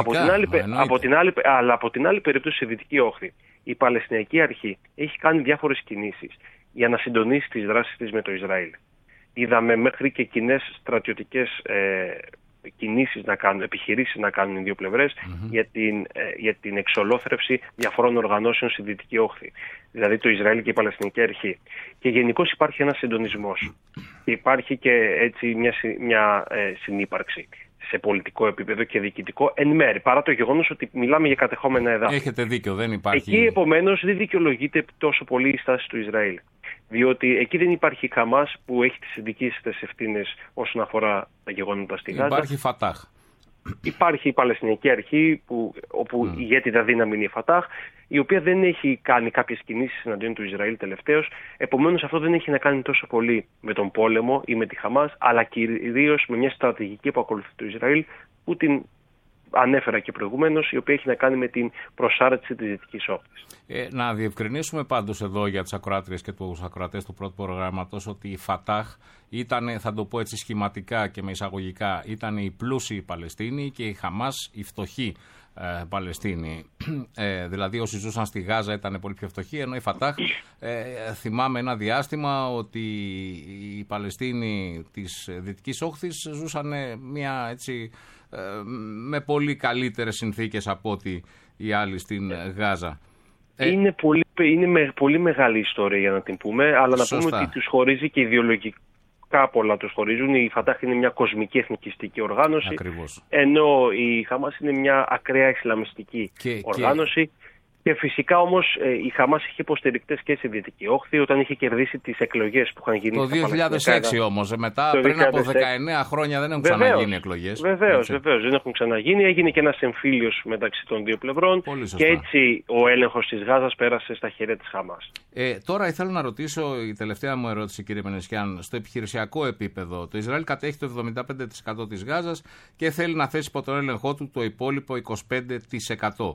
Από την άλλη περίπτωση, στη Δυτική Όχθη, η Παλαιστινιακή Αρχή έχει κάνει διάφορες κινήσεις για να συντονίσει τις δράσεις της με το Ισραήλ. Είδαμε μέχρι και κοινές στρατιωτικές κινήσεις να κάνουν, επιχειρήσεις να κάνουν οι δύο πλευρές για την εξολόθρευση διαφορών οργανώσεων στη Δυτική Όχθη. Δηλαδή το Ισραήλ και η Παλαιστινική Αρχή. Και γενικώς υπάρχει ένας συντονισμός. Υπάρχει και έτσι μια συνύπαρξη σε πολιτικό επίπεδο και διοικητικό εν μέρη, παρά το γεγονός ότι μιλάμε για κατεχόμενα εδάφη.
Έχετε δίκιο, δεν υπάρχει.
Εκεί επομένως δεν δικαιολογείται τόσο πολύ η στάση του Ισραήλ. Διότι εκεί δεν υπάρχει η Χαμάς που έχει τις δικές της ευθύνες όσον αφορά τα γεγονότα στη Γάζα.
Υπάρχει Φατάχ.
Υπάρχει η Παλαιστινιακή Αρχή, όπου ηγέτητα δύναμη είναι η Φατάχ, η οποία δεν έχει κάνει κάποιες κινήσεις εναντίον του Ισραήλ τελευταίως. Επομένως, αυτό δεν έχει να κάνει τόσο πολύ με τον πόλεμο ή με τη Χαμάς, αλλά κυρίως με μια στρατηγική που ακολουθεί το Ισραήλ, που την ανέφερα και προηγουμένως, η οποία έχει να κάνει με την προσάρτηση της Δυτικής Όχθης.
Να διευκρινίσουμε πάντως εδώ για τις ακροάτριες και τους ακροατές του πρώτου προγράμματος ότι η Φατάχ ήταν, θα το πω έτσι σχηματικά και με εισαγωγικά, ήταν οι πλούσιοι Παλαιστίνοι και η Χαμάς οι φτωχοί Παλαιστίνοι. Δηλαδή όσοι ζούσαν στη Γάζα ήταν πολύ πιο φτωχοί, ενώ η Φατάχ θυμάμαι ένα διάστημα ότι οι Παλαιστίνοι της Δυτικής Όχθης ζούσαν μια έτσι με πολύ καλύτερες συνθήκες από ότι οι άλλοι στην Γάζα.
Είναι πολύ μεγάλη ιστορία για να την πούμε, αλλά να πούμε ότι τους χωρίζει και ιδεολογικά πολλά τους χωρίζουν. Η Φατάχ είναι μια κοσμική εθνικιστική οργάνωση, ενώ η Χαμάς είναι μια ακραία ισλαμιστική οργάνωση. Και φυσικά όμως η Χαμάς είχε υποστηρικτές και στη Δυτική Όχθη όταν είχε κερδίσει τις εκλογές που είχαν γίνει.
Το 2006 όμως, πριν από 19 χρόνια δεν έχουν ξαναγίνει εκλογές.
Βεβαίως, δεν έχουν ξαναγίνει. Έγινε και ένας εμφύλιος μεταξύ των δύο πλευρών και έτσι ο έλεγχος της Γάζας πέρασε στα χέρια της Χαμάς.
Τώρα ήθελα να ρωτήσω, η τελευταία μου ερώτηση κύριε Μενεσιάν, στο επιχειρησιακό επίπεδο. Το Ισραήλ κατέχει το 75% της Γάζας και θέλει να θέσει υπό τον έλεγχό του το υπόλοιπο 25%.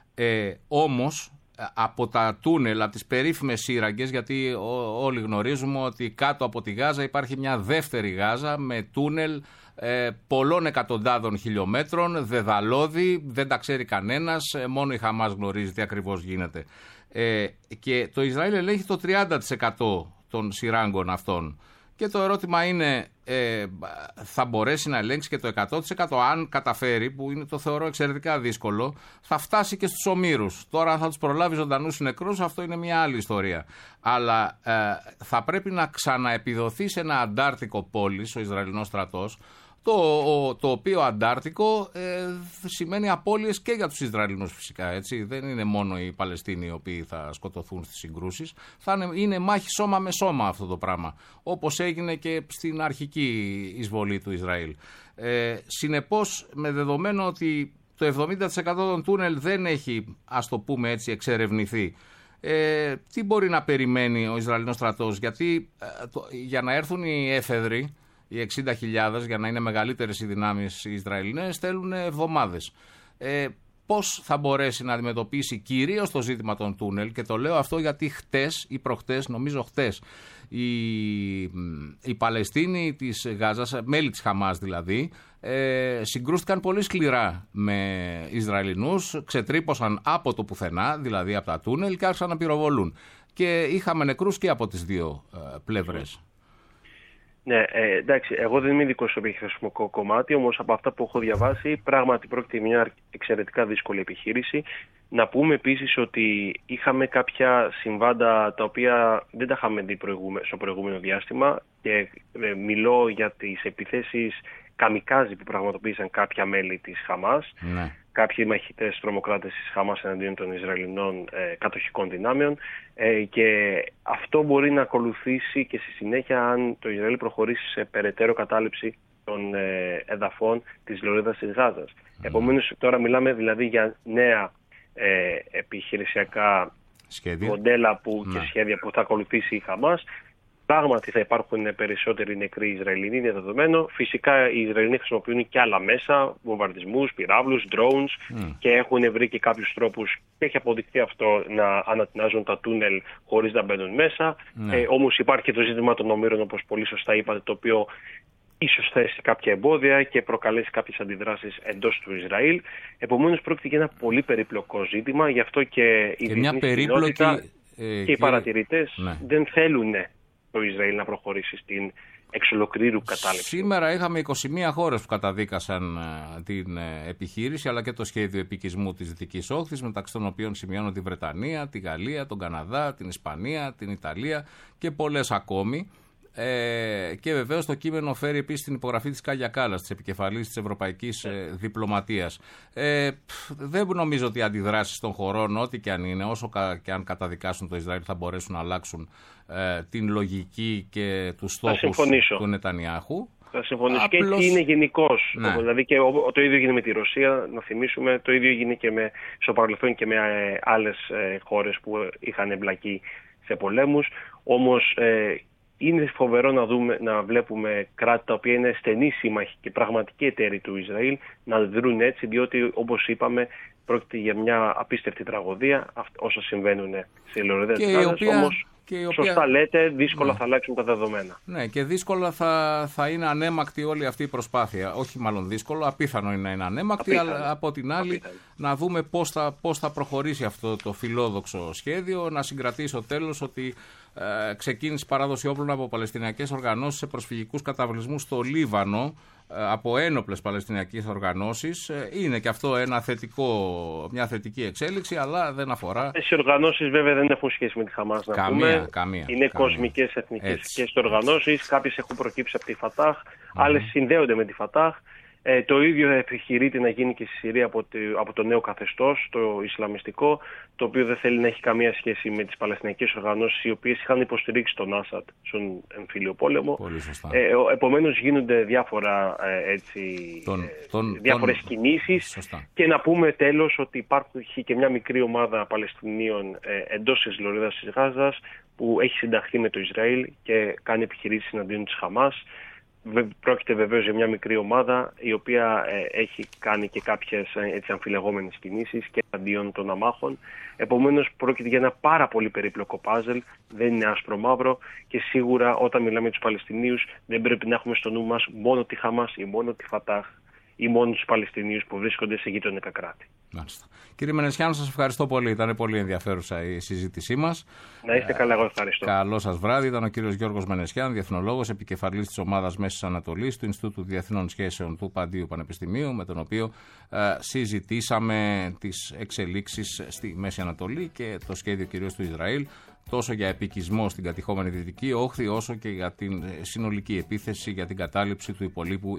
Όμως από τα τούνελ, από τις περίφημες σύραγγες, γιατί όλοι γνωρίζουμε ότι κάτω από τη Γάζα υπάρχει μια δεύτερη Γάζα με τούνελ πολλών εκατοντάδων χιλιόμετρων, δεδαλώδη, δεν τα ξέρει κανένας, μόνο η Χαμάς γνωρίζει τι ακριβώς γίνεται. Και το Ισραήλ ελέγχει το 30% των σειράγγων αυτών. Και το ερώτημα είναι, θα μπορέσει να ελέγξει και το 100%? Αν καταφέρει, που είναι, το θεωρώ εξαιρετικά δύσκολο, θα φτάσει και στους ομήρους. Τώρα, αν θα τους προλάβει ζωντανούς ή νεκρούς, αυτό είναι μια άλλη ιστορία. Αλλά θα πρέπει να ξαναεπιδοθεί σε ένα αντάρτικο πόλης, ο Ισραηλινός στρατός, το οποίο αντάρτικο σημαίνει απώλειες και για τους Ισραηλινούς φυσικά, έτσι. Δεν είναι μόνο οι Παλαιστίνοι οι οποίοι θα σκοτωθούν στις συγκρούσεις. Είναι μάχη σώμα με σώμα αυτό το πράγμα, όπως έγινε και στην αρχική εισβολή του Ισραήλ. Συνεπώς, με δεδομένο ότι το 70% των τούνελ δεν έχει, ας το πούμε έτσι, εξερευνηθεί, τι μπορεί να περιμένει ο Ισραηλινός στρατός? Γιατί για να έρθουν οι έφεδροι, οι 60.000, για να είναι μεγαλύτερες οι δυνάμεις οι Ισραηλινές, θέλουν εβδομάδες. Πώς θα μπορέσει να αντιμετωπίσει κυρίως το ζήτημα των τούνελ? Και το λέω αυτό γιατί χτες ή προχτές, νομίζω χτες, οι Παλαιστίνοι της Γάζας, μέλη της Χαμάς δηλαδή, συγκρούστηκαν πολύ σκληρά με Ισραηλινούς, ξετρύπωσαν από το πουθενά, δηλαδή από τα τούνελ, και άρχισαν να πυροβολούν. Και είχαμε νεκρούς και από τις δύο πλευρές.
Ναι, εντάξει, εγώ δεν είμαι ειδικός στο επιχειρησιακό κομμάτι, όμως από αυτά που έχω διαβάσει, πράγματι πρόκειται για μια εξαιρετικά δύσκολη επιχείρηση. Να πούμε επίσης ότι είχαμε κάποια συμβάντα τα οποία δεν τα είχαμε δει στο προηγούμενο διάστημα και μιλώ για τις επιθέσεις καμικάζι που πραγματοποίησαν κάποια μέλη της Χαμάς, κάποιοι μαχητές τρομοκράτες της Χαμάς εναντίον των Ισραηλινών κατοχικών δυνάμεων και αυτό μπορεί να ακολουθήσει και στη συνέχεια αν το Ισραήλ προχωρήσει σε περαιτέρω κατάληψη των εδαφών της λωρίδας της Γάζας. Επομένως τώρα μιλάμε δηλαδή για νέα επιχειρησιακά μοντέλα και σχέδια που θα ακολουθήσει η Χαμάς. Πράγματι θα υπάρχουν περισσότεροι νεκροί Ισραηλινοί, είναι δεδομένο. Φυσικά οι Ισραηλινοί χρησιμοποιούν και άλλα μέσα, βομβαρδισμούς, πυράβλους, drones και έχουν βρει και κάποιους τρόπους και έχει αποδειχθεί αυτό να ανατινάζουν τα τούνελ χωρίς να μπαίνουν μέσα. Όμως υπάρχει και το ζήτημα των ομήρων, όπως πολύ σωστά είπατε, το οποίο ίσως θέσει κάποια εμπόδια και προκαλέσει κάποιες αντιδράσεις εντός του Ισραήλ. Επομένως πρόκειται για ένα πολύ περίπλοκο ζήτημα, γι' αυτό και η διεθνής κοινότητα και οι παρατηρητές δεν θέλουν το Ισραήλ να προχωρήσει στην εξ ολοκλήρου κατάληψη.
Σήμερα είχαμε 21 χώρες που καταδίκασαν την επιχείρηση αλλά και το σχέδιο επικισμού της Δυτικής Όχθης, μεταξύ των οποίων σημειώνω τη Βρετανία, τη Γαλλία, τον Καναδά, την Ισπανία, την Ιταλία και πολλές ακόμη. Και βεβαίως το κείμενο φέρει επίσης την υπογραφή της Κάγια Κάλλας, της επικεφαλής της Ευρωπαϊκής Διπλωματίας. Δεν νομίζω ότι οι αντιδράσεις των χωρών, ό,τι και αν είναι, όσο και αν καταδικάσουν το Ισραήλ, θα μπορέσουν να αλλάξουν την λογική και τους στόχους του Νετανιάχου.
Θα συμφωνήσω. Και έτσι είναι γενικώς. Δηλαδή και το ίδιο έγινε με τη Ρωσία, να θυμίσουμε, το ίδιο έγινε και στο παρελθόν και με άλλες χώρες που είχαν εμπλακεί σε πολέμους. Όμως είναι φοβερό να βλέπουμε κράτη τα οποία είναι στενοί σύμμαχοι και πραγματικοί εταίροι του Ισραήλ να δρουν έτσι, διότι όπως είπαμε πρόκειται για μια απίστευτη τραγωδία όσα συμβαίνουν στη λωρίδα της Γάζας. Όμως σωστά λέτε, δύσκολα θα αλλάξουν τα δεδομένα.
Ναι, και δύσκολα θα είναι ανέμακτη όλη αυτή η προσπάθεια. Όχι μάλλον δύσκολο, απίθανο είναι να είναι ανέμακτη, αλλά από την άλλη να δούμε πώς θα προχωρήσει αυτό το φιλόδοξο σχέδιο, να συγκρατήσει στο τέλος ότι ξεκίνησε παράδοση όπλων από παλαιστινιακές οργανώσεις σε προσφυγικούς καταβλισμούς στο Λίβανο, από ένοπλες παλαιστινιακές οργανώσεις. Είναι και αυτό μια θετική εξέλιξη, αλλά δεν αφορά.
Αυτές οι οργανώσεις βέβαια δεν έχουν σχέση με τη Χαμάς, να πούμε. Είναι κοσμικές εθνικές οργανώσεις. Κάποιες έχουν προκύψει από τη Φατάχ, άλλες συνδέονται με τη Φατάχ. Το ίδιο επιχειρείται να γίνει και στη Συρία από το νέο καθεστώς, το Ισλαμιστικό, το οποίο δεν θέλει να έχει καμία σχέση με τις παλαιστινιακές οργανώσεις, οι οποίες είχαν υποστηρίξει τον Άσαντ στον εμφύλιο πόλεμο. Επομένως γίνονται διάφορες κινήσεις. Και να πούμε τέλος ότι υπάρχει και μια μικρή ομάδα Παλαιστινίων εντός της λωρίδας της Γάζας που έχει συνταχθεί με το Ισραήλ και κάνει επιχειρήσεις εναντίον της Χαμάς. Πρόκειται βεβαίως για μια μικρή ομάδα η οποία έχει κάνει και κάποιες αμφιλεγόμενες κινήσεις και αντίον των αμάχων. Επομένως πρόκειται για ένα πάρα πολύ περίπλοκο πάζελ, δεν είναι άσπρο μαύρο και σίγουρα όταν μιλάμε για τους Παλαιστινίους δεν πρέπει να έχουμε στο νου μας μόνο τη Χαμάς ή μόνο τη Φατάχ ή μόνο τους Παλαιστινίους που βρίσκονται σε γειτονικά κράτη.
Μάλιστα. Κύριε Μενεσιάνο, σας ευχαριστώ πολύ. Ήταν πολύ ενδιαφέρουσα η συζήτησή μας.
Να είστε καλά, εγώ ευχαριστώ.
Καλό σας βράδυ. Ήταν ο κύριος Γιώργος Μενεσιάν, διεθνολόγος, επικεφαλής της ομάδας Μέσης Ανατολής του Ινστιτούτου Διεθνών Σχέσεων του Παντίου Πανεπιστημίου, με τον οποίο συζητήσαμε τις εξελίξεις στη Μέση Ανατολή και το σχέδιο κυρίως του Ισραήλ, τόσο για επικισμό στην κατηχόμενη Δυτική Όχθη, όσο και για την συνολική επίθεση για την κατάληψη του υπολείπου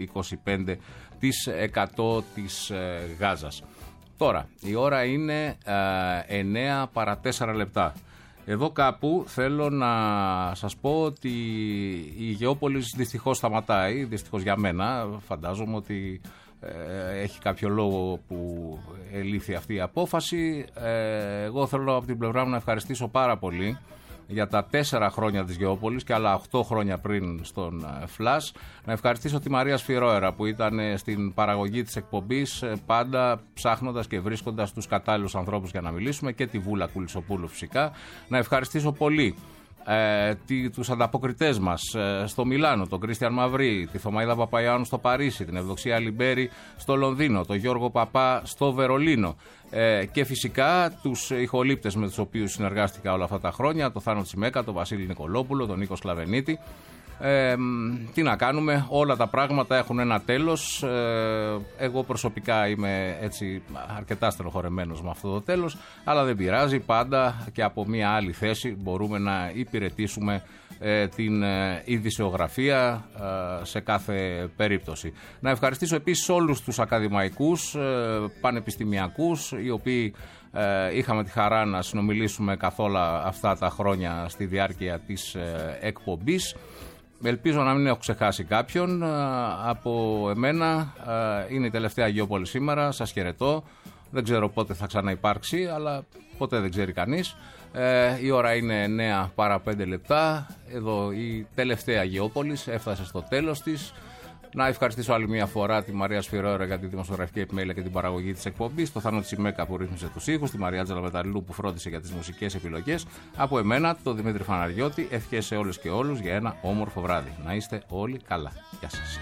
25% της Γάζας. Τώρα, η ώρα είναι 9 παρά 4 λεπτά. Εδώ κάπου θέλω να σας πω ότι η Γεώπολης δυστυχώς σταματάει, δυστυχώς για μένα. Φαντάζομαι ότι έχει κάποιο λόγο που ελήφθη αυτή η απόφαση. Εγώ θέλω από την πλευρά μου να ευχαριστήσω πάρα πολύ για τα 4 χρόνια της Γεώπολης και άλλα 8 χρόνια πριν στον Φλας. Να ευχαριστήσω τη Μαρία Σφυρόερα που ήταν στην παραγωγή της εκπομπής, πάντα ψάχνοντας και βρίσκοντας τους κατάλληλους ανθρώπους για να μιλήσουμε, και τη Βούλα Κουλισσοπούλου φυσικά. Να ευχαριστήσω πολύ τους ανταποκριτές μας στο Μιλάνο, τον Κρίστιαν Μαυρί, τη Θωμαΐδα Παπαϊάνου στο Παρίσι, την Ευδοξία Λιμπέρη στο Λονδίνο, τον Γιώργο Παπά στο Βερολίνο και φυσικά τους ηχολήπτες με τους οποίους συνεργάστηκα όλα αυτά τα χρόνια, τον Θάνο Τσιμέκα, τον Βασίλη Νικολόπουλο, τον Νίκο Σκλαβενίτη. Τι να κάνουμε, όλα τα πράγματα έχουν ένα τέλος. Εγώ προσωπικά είμαι έτσι αρκετά στενοχωρεμένος με αυτό το τέλος, αλλά δεν πειράζει, πάντα και από μια άλλη θέση μπορούμε να υπηρετήσουμε την ειδησεογραφία σε κάθε περίπτωση. Να ευχαριστήσω επίσης όλους τους ακαδημαϊκούς, πανεπιστημιακούς, οι οποίοι είχαμε τη χαρά να συνομιλήσουμε καθ' όλα αυτά τα χρόνια στη διάρκεια της εκπομπής. Ελπίζω να μην έχω ξεχάσει κάποιον. Από εμένα είναι η τελευταία Αγιώπολη σήμερα. Σας χαιρετώ. Δεν ξέρω πότε θα ξαναυπάρξει, αλλά ποτέ δεν ξέρει κανείς. Η ώρα είναι 9 παρά 5 λεπτά. Εδώ η τελευταία Αγιώπολης έφτασε στο τέλος της. Να ευχαριστήσω άλλη μια φορά τη Μαρία Σφυρόερα για τη δημοσιογραφική επιμέλεια και την παραγωγή της εκπομπής, το Θάνο Τσιμέκα που ρύθμισε τους ήχους, τη Μαριάτζελα Μεταλλού που φρόντισε για τις μουσικές επιλογές. Από εμένα, τον Δημήτρη Φαναριώτη, ευχές σε όλες και όλους για ένα όμορφο βράδυ. Να είστε όλοι καλά. Γεια σας.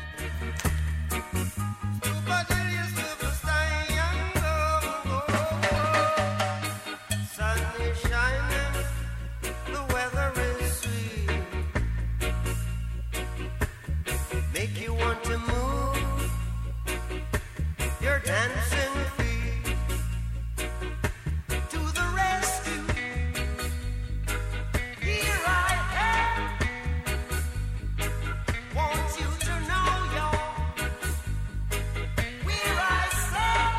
Dancing feet to the rescue. Here I am. Want you to know you're where I stand.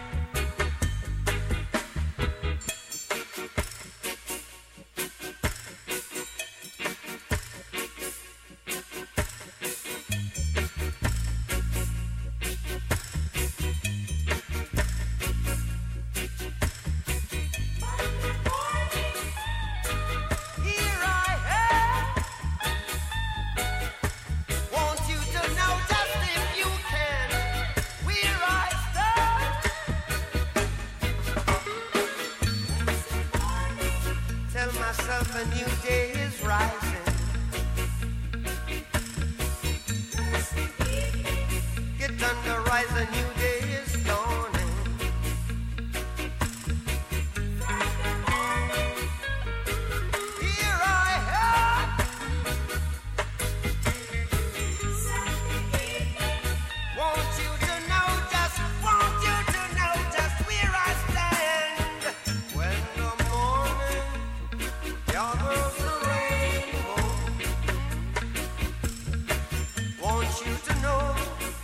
A new day is rising. Get under, rise, a new day is dawning. Here I am. Want you to know just where I stand. When the morning gathers the rainbow, want you to know